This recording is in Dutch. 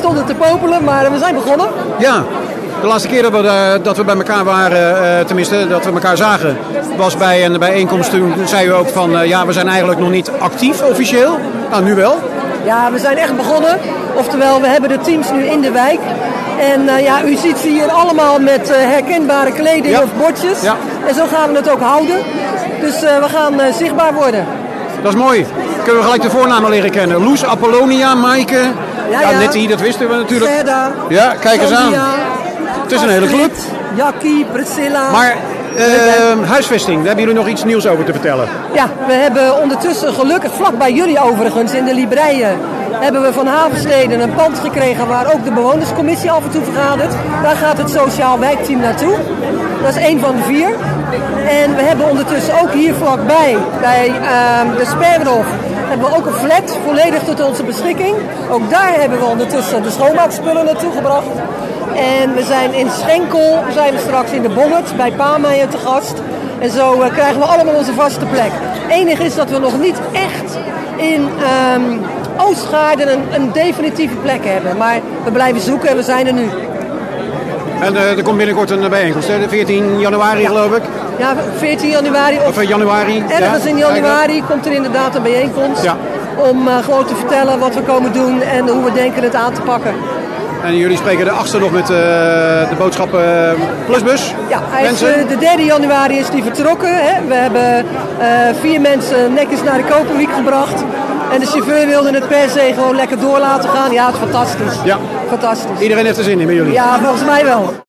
stonden te popelen, maar we zijn begonnen. Ja, de laatste keer dat we bij elkaar waren, tenminste dat we elkaar zagen, was bij een bijeenkomst. Toen zei u ook van, ja, we zijn eigenlijk nog niet actief officieel. Nou, nu wel. Ja, we zijn echt begonnen. Oftewel, we hebben de teams nu in de wijk. En ja, u ziet ze hier allemaal met herkenbare kleding of bordjes. Ja. En zo gaan we het ook houden. Dus we gaan zichtbaar worden. Dat is mooi. Kunnen we gelijk de voornamen leren kennen. Loes, Apollonia, Maaike. Ja, Nettie, dat wisten we natuurlijk. Verda, ja, kijk eens aan. Het is een hele club. Jackie, Priscilla. Maar huisvesting, daar hebben jullie nog iets nieuws over te vertellen. Ja, we hebben ondertussen gelukkig vlak bij jullie overigens in de Libreien hebben we van Havensteden een pand gekregen waar ook de bewonerscommissie af en toe vergadert. Daar gaat het sociaal wijkteam naartoe. Dat is 1 van de 4. En we hebben ondertussen ook hier vlakbij, bij de Sperwerhof, hebben we ook een flat volledig tot onze beschikking. Ook daar hebben we ondertussen de schoonmaakspullen naartoe gebracht. En we zijn in Schenkel, zijn we straks in de Bonnet bij Pameijer te gast. En zo krijgen we allemaal onze vaste plek. Het enige is dat we nog niet echt in Oostgaarden een definitieve plek hebben. Maar we blijven zoeken en we zijn er nu. En er komt binnenkort een bijeenkomst, hè? De 14 januari geloof ik. Ja, 14 januari. Of januari. Ergens in januari komt er inderdaad een bijeenkomst. Ja. Om gewoon te vertellen wat we komen doen en hoe we denken het aan te pakken. En jullie spreken de 8e nog met de boodschappen Plusbus? Ja, de 3 januari is die vertrokken. Hè. We hebben 4 mensen netjes naar de Koperwiek gebracht. En de chauffeur wilde het per se gewoon lekker door laten gaan. Ja, het is fantastisch. Ja. Fantastisch. Iedereen heeft er zin in bij jullie? Ja, volgens mij wel.